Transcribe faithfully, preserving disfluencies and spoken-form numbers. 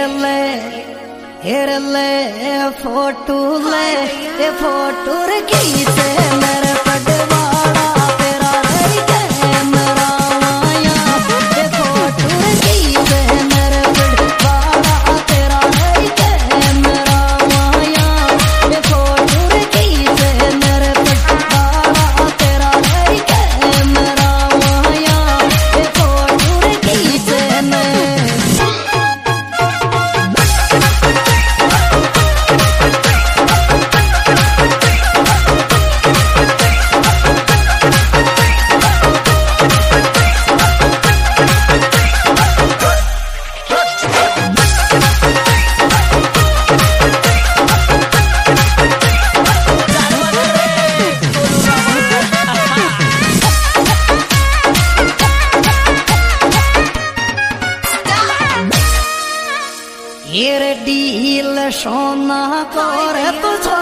ले हेर ले फोटो ले ये फोटो रखी से मेरे पटवाड़ा तेरा रही कैमरा आया ये फोटो रखी से मेरे पटवाड़ा तेरा रही कैमरा आया ये फोटो रखी से मेरे पटवाड़ा तेरा रही कैमरा आया ये फोटो रखी से मैं ये डील सोना करे तुझो